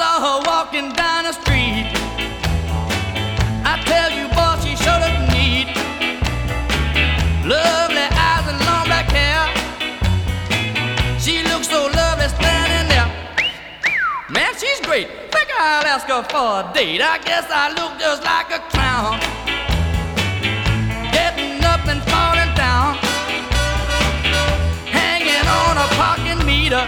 saw her walking down the street. I tell you, boy, she sure looked neat. Lovely eyes and long black hair. She looks so lovely standing there. Man, she's great. Think I'll ask her for a date. I guess I look just like a clown, getting up and falling down, hanging on a parking meter,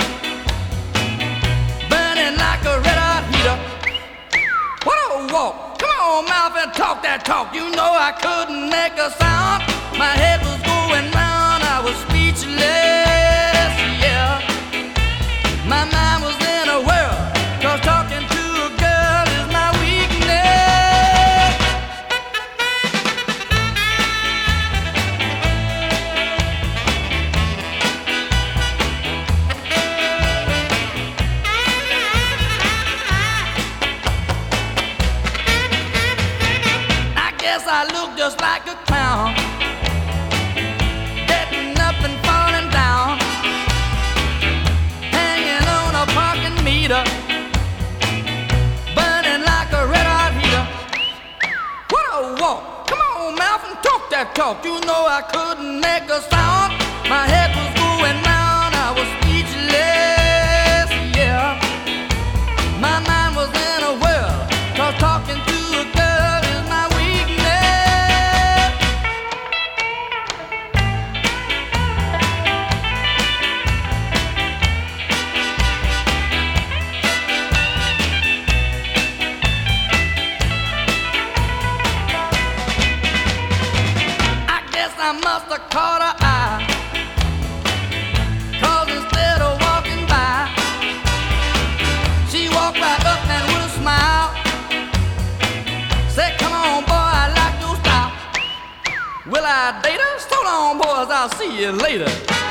burning like a red-hot heater. What a walk! Come on, mouth, and talk that talk. You know I couldn't make a sound. My head was going round. I was speechless. Yeah, my mind was in a whirl. 'Cause talking to a girl is my weakness. I guess I look just like a clown, getting up and falling down, hanging on a parking meter, burning like a red-hot heater. What a walk! Come on, mouth, and talk that talk. You know I couldn't make a sound. My head was going round. I was speechless. Yeah, my mind was in a whirl. 'Cause talking to a girl is my weakness. I guess I must have caught her eye. 'Cause instead of walking by, she walked right up and with a smile said, "Come on, boy, I like your style. Will I date her? So long, boys, I'll see you later."